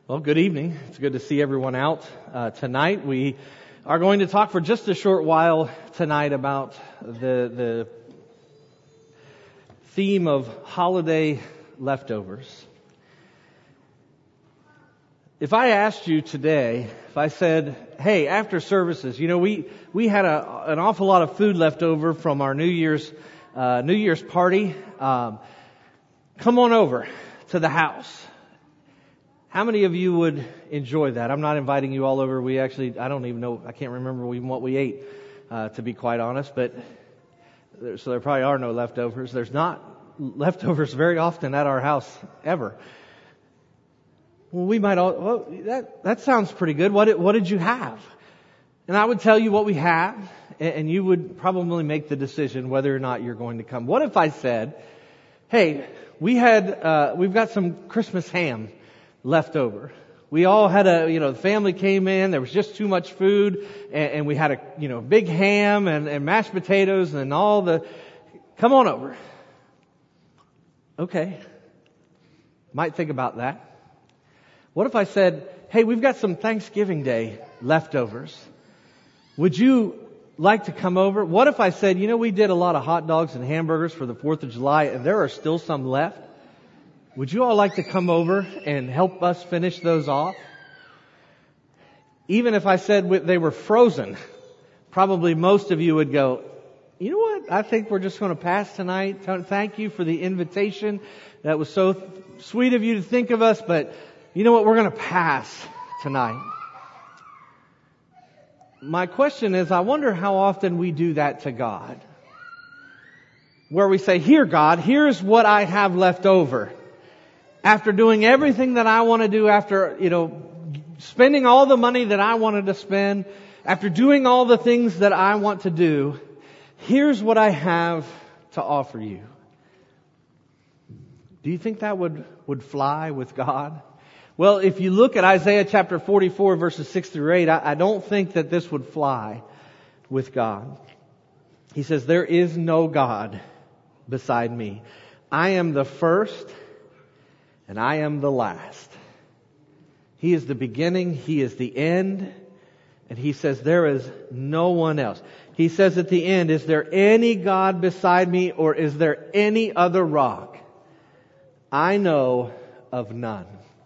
Well, good evening. It's good to see everyone out tonight. We are going to talk for just a short while tonight about the theme of holiday leftovers. If I asked you today, if I said, hey, after services, we had an awful lot of food left over from our New Year's party. Come on over to the house. How many of you would enjoy that? I'm not inviting you all over. I don't even know, I can't remember even what we ate, to be quite honest, so there probably are no leftovers. There's not leftovers very often at our house, ever. Well, that sounds pretty good. What did you have? And I would tell you what we have, and you would probably make the decision whether or not you're going to come. What if I said, hey, we've got some Christmas ham left over. We all had the family came in, there was just too much food, and we had a big ham and mashed potatoes and come on over. Okay. Might think about that. What if I said, hey, we've got some Thanksgiving Day leftovers. Would you like to come over? What if I said, we did a lot of hot dogs and hamburgers for the 4th of July and there are still some left? Would you all like to come over and help us finish those off? Even if I said they were frozen, probably most of you would go, you know what? I think we're just going to pass tonight. Thank you for the invitation. That was so sweet of you to think of us, but you know what? We're going to pass tonight. My question is, I wonder how often we do that to God. Where we say, here God, here's what I have left over. After doing everything that I want to do, after, spending all the money that I wanted to spend, after doing all the things that I want to do, here's what I have to offer you. Do you think that would fly with God? Well, if you look at Isaiah chapter 44 verses 6 through 8, I don't think that this would fly with God. He says, there is no God beside me. I am the first and I am the last. He is the beginning, He is the end, and He says there is no one else. He says at the end, is there any God beside me, or is there any other rock? I know of none.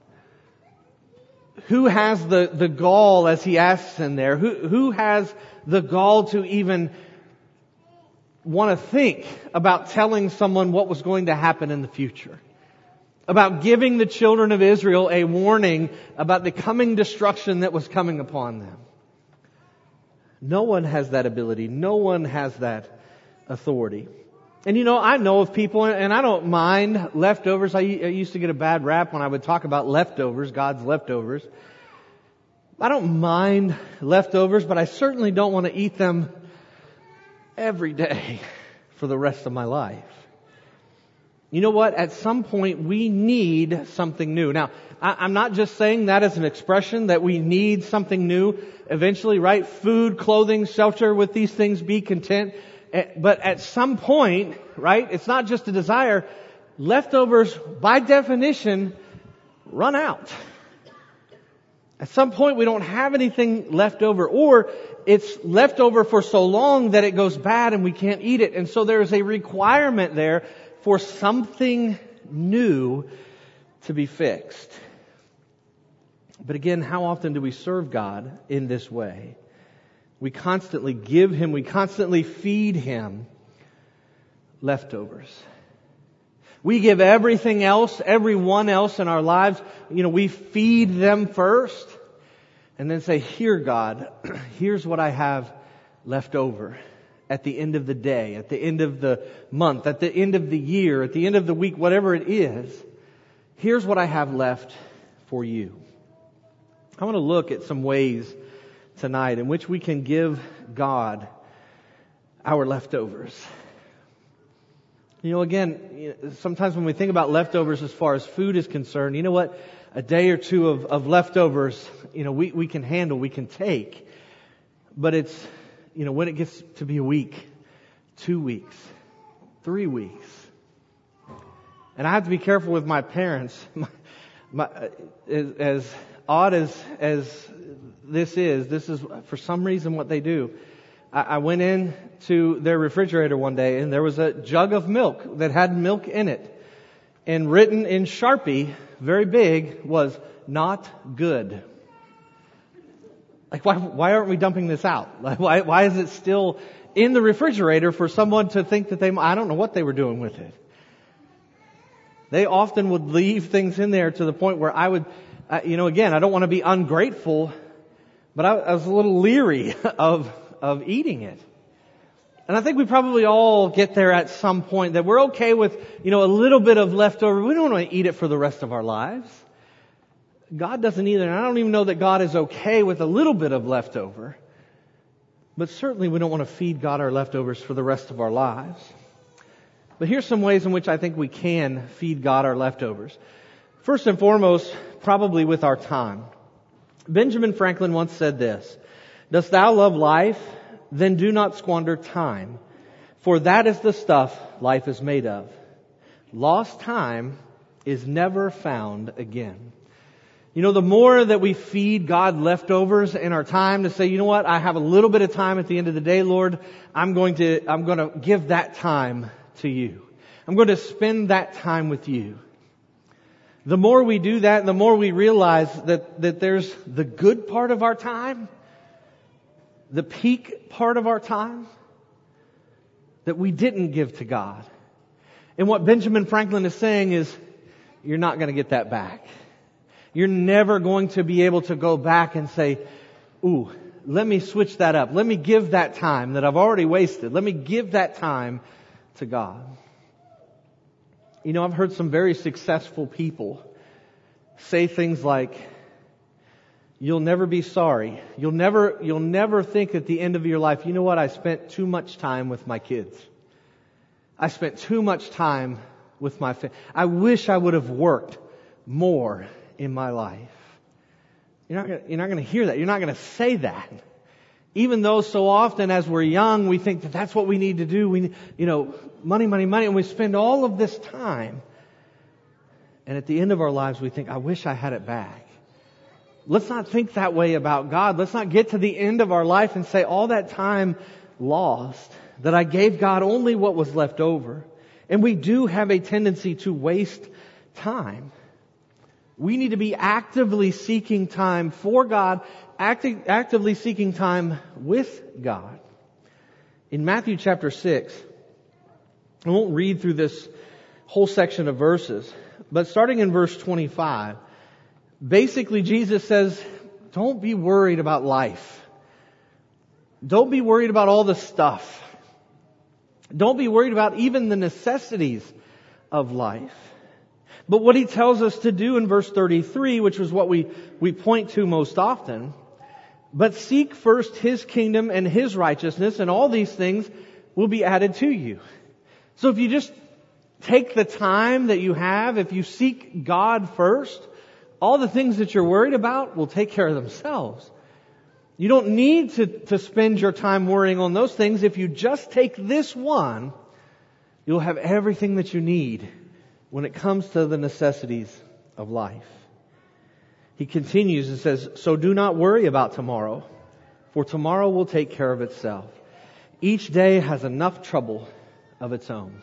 Who has the gall, as he asks in there, who has the gall to even want to think about telling someone what was going to happen in the future? About giving the children of Israel a warning about the coming destruction that was coming upon them. No one has that ability. No one has that authority. And I know of people, and I don't mind leftovers. I used to get a bad rap when I would talk about leftovers, God's leftovers. I don't mind leftovers, but I certainly don't want to eat them every day for the rest of my life. You know what? At some point, we need something new. Now, I'm not just saying that as an expression that we need something new eventually, right? Food, clothing, shelter, with these things be content. But at some point, right, it's not just a desire. Leftovers, by definition, run out. At some point, we don't have anything left over, or it's left over for so long that it goes bad and we can't eat it. And so there's a requirement there for something new to be fixed. But again, how often do we serve God in this way? We constantly give Him, we constantly feed Him leftovers. We give everything else, everyone else in our lives, we feed them first and then say, here God, here's what I have left over. At the end of the day, at the end of the month, at the end of the year, at the end of the week, whatever it is, here's what I have left for you. I want to look at some ways tonight in which we can give God our leftovers. Again, sometimes when we think about leftovers as far as food is concerned, you know what? A day or two of leftovers, we can handle, we can take. But it's, when it gets to be a week, 2 weeks, 3 weeks. And I have to be careful with my parents. As odd as this is for some reason what they do. I went in to their refrigerator one day and there was a jug of milk that had milk in it. And written in Sharpie, very big, was not good. Like, why aren't we dumping this out? Like, why is it still in the refrigerator for someone to think that I don't know what they were doing with it. They often would leave things in there to the point where I would, again, I don't want to be ungrateful, but I was a little leery of eating it. And I think we probably all get there at some point that we're okay with, a little bit of leftover. We don't want to eat it for the rest of our lives. God doesn't either. And I don't even know that God is okay with a little bit of leftover. But certainly we don't want to feed God our leftovers for the rest of our lives. But here's some ways in which I think we can feed God our leftovers. First and foremost, probably with our time. Benjamin Franklin once said this: "Dost thou love life? Then do not squander time, for that is the stuff life is made of. Lost time is never found again." The more that we feed God leftovers in our time to say, what, I have a little bit of time at the end of the day, Lord, I'm going to give that time to you. I'm going to spend that time with you. The more we do that, the more we realize that there's the good part of our time, the peak part of our time, that we didn't give to God. And what Benjamin Franklin is saying is, you're not going to get that back. You're never going to be able to go back and say, ooh, let me switch that up. Let me give that time that I've already wasted. Let me give that time to God. I've heard some very successful people say things like, you'll never be sorry. You'll never think at the end of your life, what, I spent too much time with my kids. I spent too much time with my family. I wish I would have worked more in my life. You're not going to hear that. You're not going to say that. Even though so often as we're young, we think that that's what we need to do. We, money, money, money. And we spend all of this time. And at the end of our lives, we think, I wish I had it back. Let's not think that way about God. Let's not get to the end of our life and say, all that time lost, that I gave God only what was left over. And we do have a tendency to waste time. We need to be actively seeking time for God, actively seeking time with God. In Matthew chapter 6, I won't read through this whole section of verses, but starting in verse 25, basically Jesus says, don't be worried about life. Don't be worried about all the stuff. Don't be worried about even the necessities of life. But what he tells us to do in verse 33, which was what we point to most often, but seek first His kingdom and His righteousness, and all these things will be added to you. So if you just take the time that you have, if you seek God first, all the things that you're worried about will take care of themselves. You don't need to spend your time worrying on those things. If you just take this one, you'll have everything that you need when it comes to the necessities of life. He continues and says, so do not worry about tomorrow, for tomorrow will take care of itself. Each day has enough trouble of its own.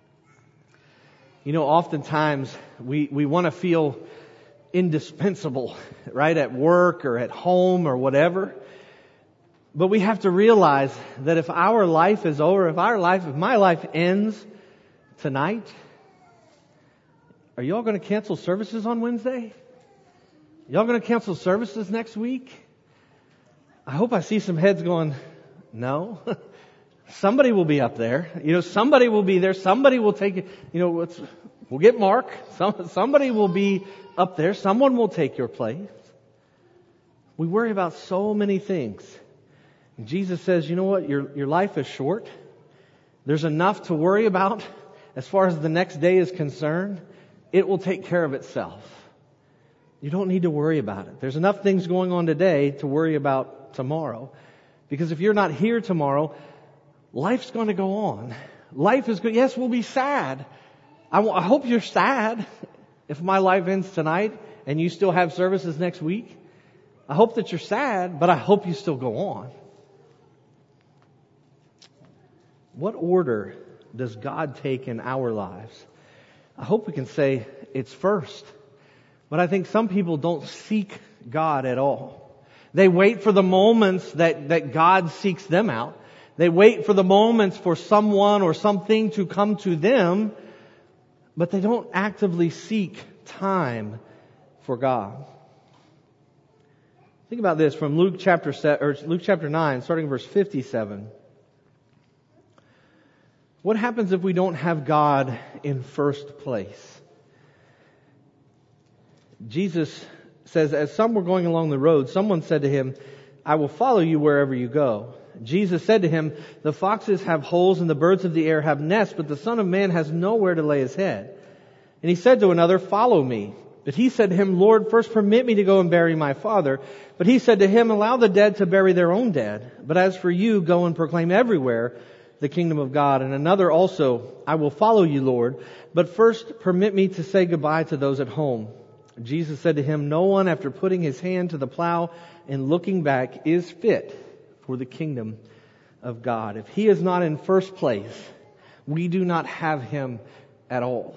Oftentimes we want to feel indispensable, right? At work or at home or whatever. But we have to realize that if our life is over, if my life ends tonight, are y'all going to cancel services on Wednesday? Y'all going to cancel services next week? I hope I see some heads going, no. Somebody will be up there. Somebody will be there. Somebody will take it. We'll get Mark. Somebody will be up there. Someone will take your place. We worry about so many things. And Jesus says, what? Your life is short. There's enough to worry about as far as the next day is concerned. It will take care of itself. You don't need to worry about it. There's enough things going on today to worry about tomorrow. Because if you're not here tomorrow, life's going to go on. Life is good. Yes, we'll be sad. I hope you're sad if my life ends tonight and you still have services next week, I hope that you're sad, but I hope you still go on. What order does God take in our lives? I hope we can say it's first. But I think some people don't seek God at all. They wait for the moments that God seeks them out. They wait for the moments for someone or something to come to them, but they don't actively seek time for God. Think about this from Luke chapter 9, starting verse 57. What happens if we don't have God in first place? Jesus says, as some were going along the road, someone said to him, I will follow you wherever you go. Jesus said to him, the foxes have holes and the birds of the air have nests, but the Son of Man has nowhere to lay his head. And he said to another, follow me. But he said to him, Lord, first permit me to go and bury my father. But he said to him, allow the dead to bury their own dead. But as for you, go and proclaim everywhere the kingdom of God. And another also, I will follow you, Lord, but first permit me to say goodbye to those at home. Jesus said to him, no one after putting his hand to the plow and looking back is fit for the kingdom of God. If he is not in first place, we do not have him at all.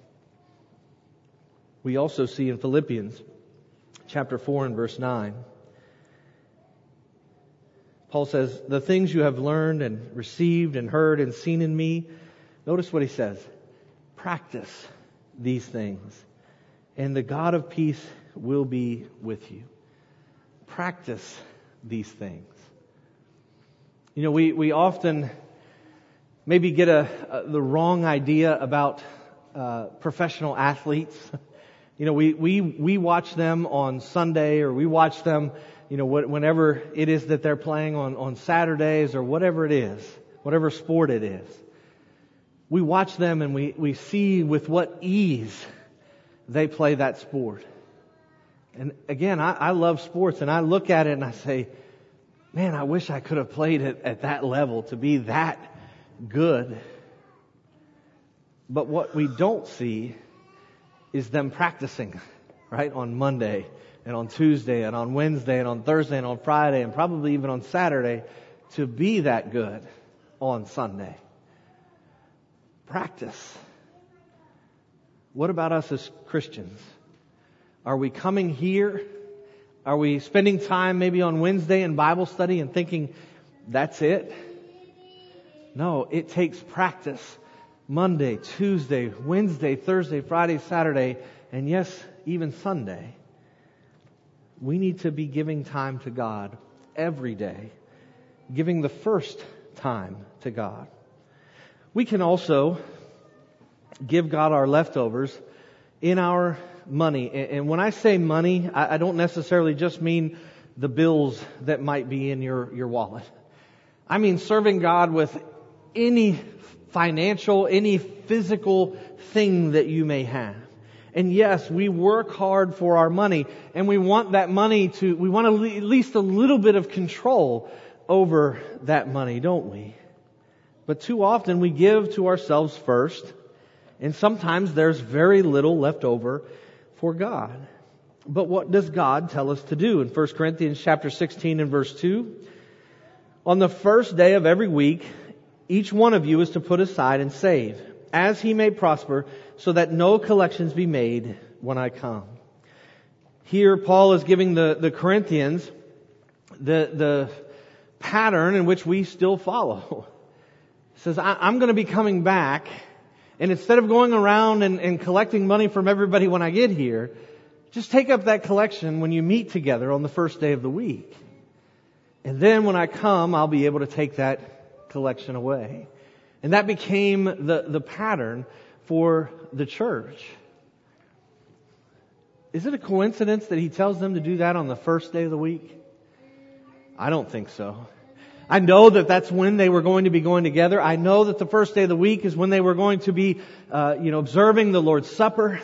We also see in Philippians chapter 4 and verse 9, Paul says, the things you have learned and received and heard and seen in me, notice what he says, practice these things, and the God of peace will be with you. Practice these things. You know, we often maybe get the wrong idea about professional athletes. You know, we watch them on Sunday, or we watch them, you know, whenever it is that they're playing on Saturdays or whatever it is, whatever sport it is. We watch them and we see with what ease they play that sport. And again, I love sports, and I look at it and I say, man, I wish I could have played it at that level to be that good. But what we don't see is them practicing, right, on Monday and on Tuesday and on Wednesday and on Thursday and on Friday and probably even on Saturday to be that good on Sunday. Practice. What about us as Christians? Are we coming here? Are we spending time maybe on Wednesday in Bible study and thinking, that's it? No, it takes practice. Monday, Tuesday, Wednesday, Thursday, Friday, Saturday, and yes, even Sunday. We need to be giving time to God every day. Giving the first time to God. We can also give God our leftovers in our money. And when I say money, I don't necessarily just mean the bills that might be in your wallet. I mean serving God with any financial, any physical thing that you may have. And yes, we work hard for our money, and we want that money we want at least a little bit of control over that money, don't we? But too often we give to ourselves first, and sometimes there's very little left over for God. But what does God tell us to do? In 1 Corinthians chapter 16 and verse 2, on the first day of every week, each one of you is to put aside and save, as he may prosper, so that no collections be made when I come. Here Paul is giving the Corinthians the pattern in which we still follow. He says, I'm going to be coming back, and instead of going around and collecting money from everybody when I get here, just take up that collection when you meet together on the first day of the week. And then when I come, I'll be able to take that collection away. And that became the pattern for the church. Is it a coincidence that he tells them to do that on the first day of the week? I don't think so. I know that that's when they were going to be going together. I know that the first day of the week is when they were going to be, observing the Lord's Supper.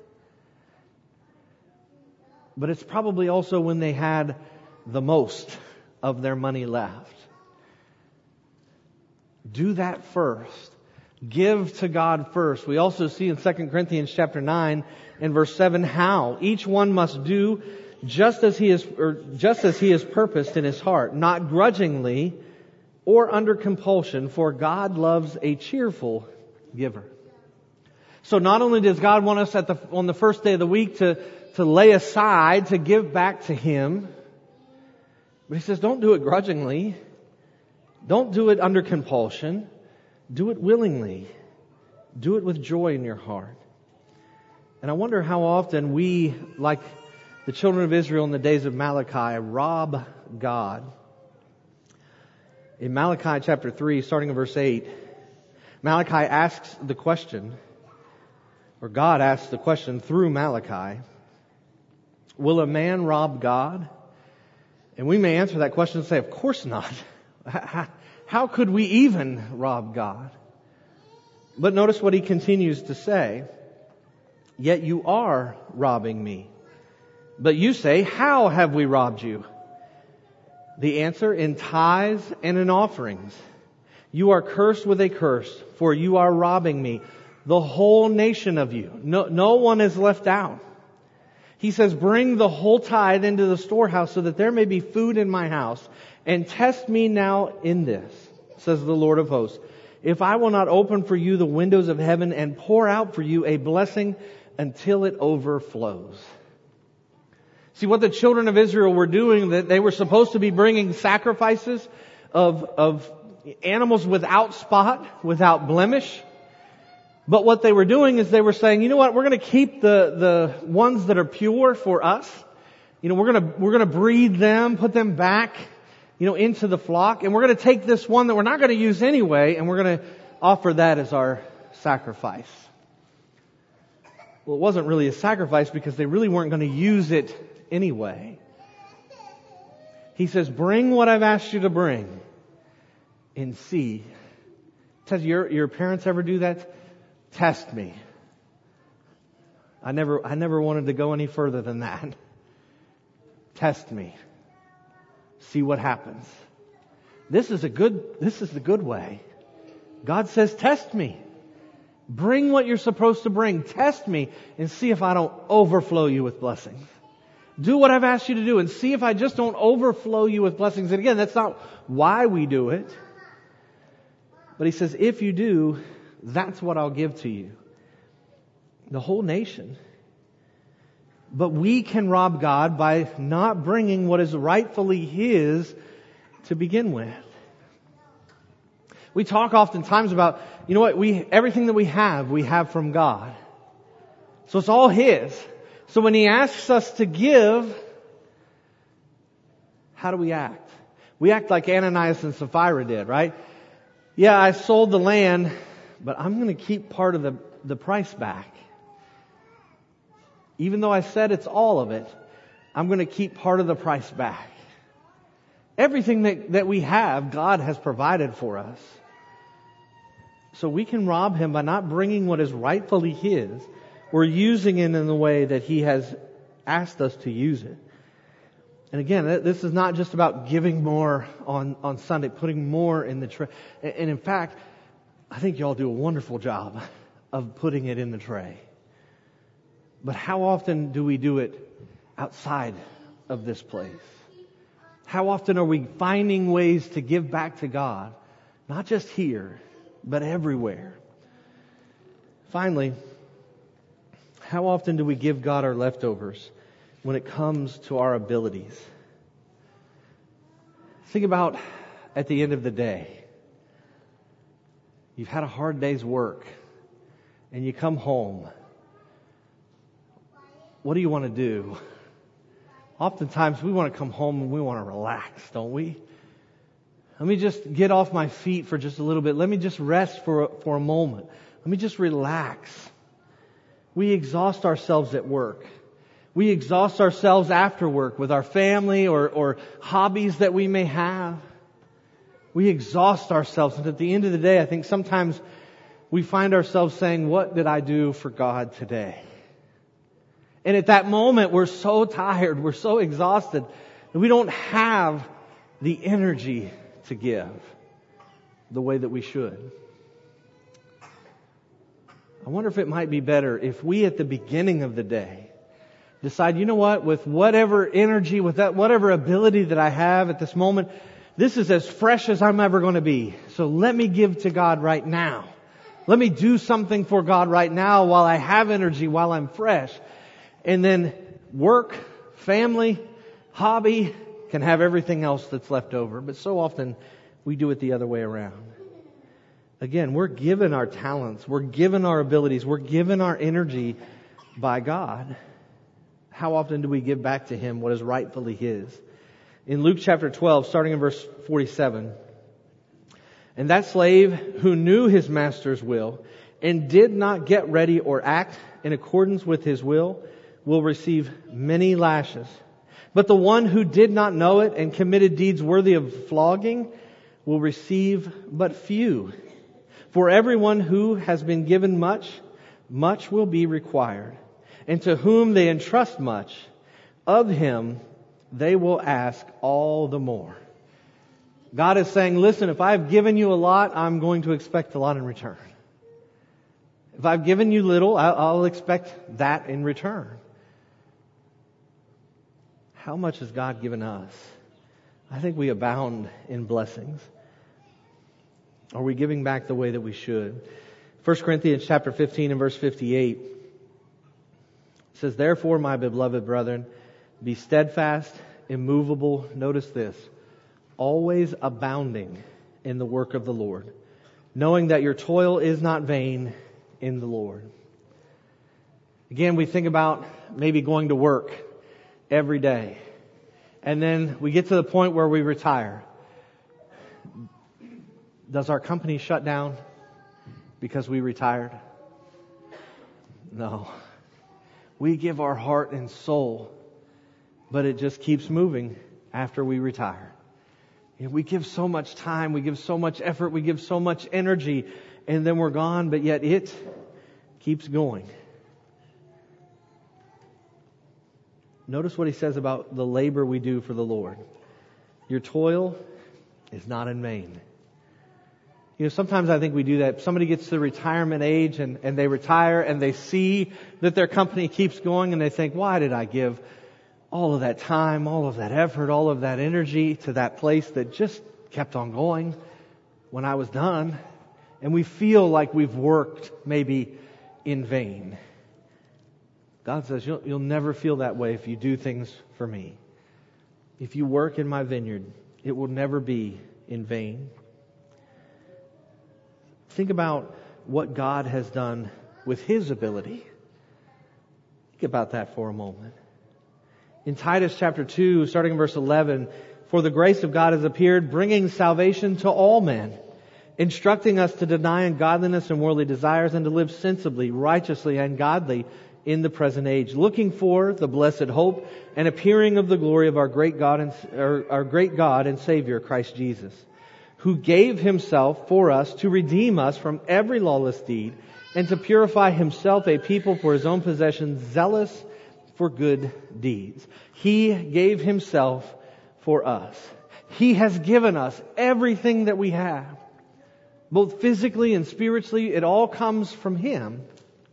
But it's probably also when they had the most of their money left. Do that first. Give to God first. We also see in 2 Corinthians chapter 9 and verse 7 how each one must do just as he is purposed in his heart, not grudgingly or under compulsion, for God loves a cheerful giver. So not only does God want us on the first day of the week to lay aside, to give back to Him, but He says don't do it grudgingly. Don't do it under compulsion. Do it willingly. Do it with joy in your heart. And I wonder how often we, like the children of Israel in the days of Malachi, rob God. In Malachi chapter 3, starting in verse 8, Malachi asks the question, or God asks the question through Malachi, will a man rob God? And we may answer that question and say, of course not. How could we even rob God? But notice what he continues to say. Yet you are robbing me. But you say, how have we robbed you? The answer, in tithes and in offerings. You are cursed with a curse, for you are robbing me, the whole nation of you. No one is left out. He says, bring the whole tithe into the storehouse so that there may be food in my house. And test me now in this, says the Lord of hosts, if I will not open for you the windows of heaven and pour out for you a blessing until it overflows. See, what the children of Israel were doing, that they were supposed to be bringing sacrifices of animals without spot, without blemish. But what they were doing is they were saying, you know what, we're going to keep the ones that are pure for us. You know, we're going to breed them, put them back, into the flock. And we're going to take this one that we're not going to use anyway, and we're going to offer that as our sacrifice. Well, it wasn't really a sacrifice because they really weren't going to use it anyway. He says, bring what I've asked you to bring and see. Does your parents ever do that? Test me. I never wanted to go any further than that. Test me. See what happens. This is the good way. God says, test me. Bring what you're supposed to bring. Test me and see if I don't overflow you with blessings. Do what I've asked you to do and see if I just don't overflow you with blessings. And again, that's not why we do it. But He says, if you do, that's what I'll give to you. The whole nation. But we can rob God by not bringing what is rightfully His to begin with. We talk oftentimes about, everything that we have from God. So it's all His. So when He asks us to give, how do we act? We act like Ananias and Sapphira did, right? Yeah, I sold the land, but I'm going to keep part of the price back. Even though I said it's all of it, I'm going to keep part of the price back. Everything that we have, God has provided for us. So we can rob Him by not bringing what is rightfully His. We're using it in the way that He has asked us to use it. And again, this is not just about giving more on Sunday, putting more in the tray. And in fact, I think y'all do a wonderful job of putting it in the tray. But how often do we do it outside of this place? How often are we finding ways to give back to God? Not just here, but everywhere. Finally, how often do we give God our leftovers when it comes to our abilities? Think about at the end of the day. You've had a hard day's work and you come home. What do you want to do? Oftentimes we want to come home and we want to relax, don't we? Let me just get off my feet for just a little bit. Let me just rest for a moment. Let me just relax. We exhaust ourselves at work. We exhaust ourselves after work with our family or hobbies that we may have. We exhaust ourselves. And at the end of the day, I think sometimes we find ourselves saying, what did I do for God today? And at that moment, we're so tired, we're so exhausted, that we don't have the energy to give the way that we should. I wonder if it might be better if we at the beginning of the day decide, you know what, with whatever energy, with that, whatever ability that I have at this moment, this is as fresh as I'm ever going to be. So let me give to God right now. Let me do something for God right now while I have energy, while I'm fresh. And then work, family, hobby can have everything else that's left over. But so often we do it the other way around. Again, we're given our talents, we're given our abilities, we're given our energy by God. How often do we give back to Him what is rightfully His? In Luke chapter 12, starting in verse 47, and that slave who knew his master's will and did not get ready or act in accordance with his will receive many lashes. But the one who did not know it and committed deeds worthy of flogging will receive but few. For everyone who has been given much, much will be required. And to whom they entrust much, of him they will ask all the more. God is saying, listen, if I've given you a lot, I'm going to expect a lot in return. If I've given you little, I'll expect that in return. How much has God given us? I think we abound in blessings. Are we giving back the way that we should? 1 Corinthians chapter 15 and verse 58 says, therefore, my beloved brethren, be steadfast, immovable. Notice this. Always abounding in the work of the Lord, knowing that your toil is not vain in the Lord. Again, we think about maybe going to work every day, and then we get to the point where we retire. Does our company shut down because we retired? No. We give our heart and soul, but it just keeps moving after we retire. We give so much time, we give so much effort, we give so much energy, and then we're gone, but yet it keeps going. Notice what he says about the labor we do for the Lord. Your toil is not in vain. You know, sometimes I think we do that. Somebody gets to retirement age and they retire and they see that their company keeps going and they think, why did I give all of that time, all of that effort, all of that energy to that place that just kept on going when I was done? And we feel like we've worked maybe in vain. God says, you'll never feel that way if you do things for me. If you work in my vineyard, it will never be in vain. Think about what God has done with His ability. Think about that for a moment. In Titus chapter 2, starting in verse 11, for the grace of God has appeared, bringing salvation to all men, instructing us to deny ungodliness and worldly desires and to live sensibly, righteously, and godly in the present age, looking for the blessed hope and appearing of the glory of our great God and Savior, Christ Jesus, who gave Himself for us to redeem us from every lawless deed and to purify Himself a people for His own possession, zealous for good deeds. He gave Himself for us. He has given us everything that we have. Both physically and spiritually, it all comes from Him.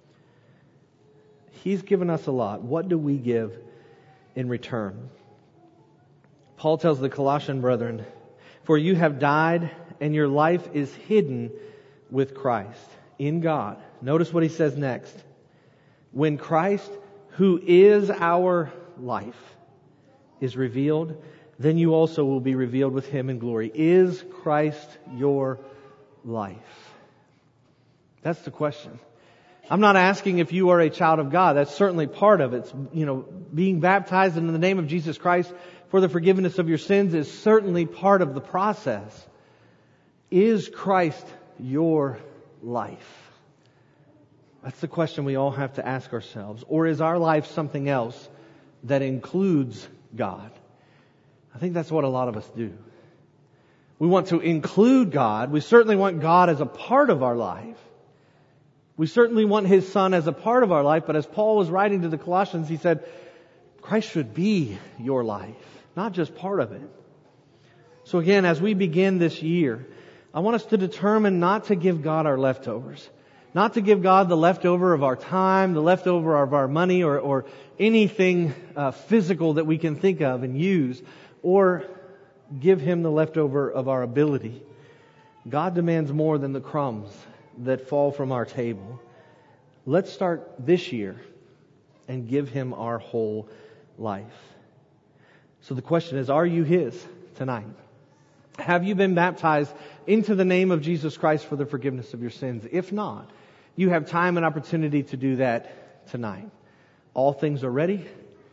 He's given us a lot. What do we give in return? Paul tells the Colossian brethren, for you have died and your life is hidden with Christ in God. Notice what he says next. When Christ, who is our life, is revealed, then you also will be revealed with Him in glory. Is Christ your life? That's the question. I'm not asking if you are a child of God. That's certainly part of it. Being baptized in the name of Jesus Christ for the forgiveness of your sins is certainly part of the process. Is Christ your life? That's the question we all have to ask ourselves. Or is our life something else that includes God? I think that's what a lot of us do. We want to include God. We certainly want God as a part of our life. We certainly want His Son as a part of our life. But as Paul was writing to the Colossians, he said, Christ should be your life, not just part of it. So again, as we begin this year, I want us to determine not to give God our leftovers. Not to give God the leftover of our time, the leftover of our money, or anything physical that we can think of and use, or give Him the leftover of our ability. God demands more than the crumbs that fall from our table. Let's start this year and give Him our whole life. So the question is, are you His tonight? Have you been baptized into the name of Jesus Christ for the forgiveness of your sins? If not, you have time and opportunity to do that tonight. All things are ready.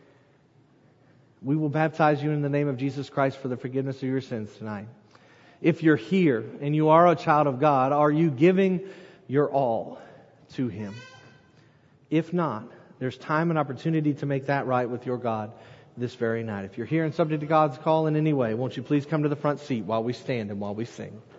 We will baptize you in the name of Jesus Christ for the forgiveness of your sins tonight. If you're here and you are a child of God, are you giving your all to Him? If not, there's time and opportunity to make that right with your God this very night. If you're here and subject to God's call in any way, won't you please come to the front seat while we stand and while we sing?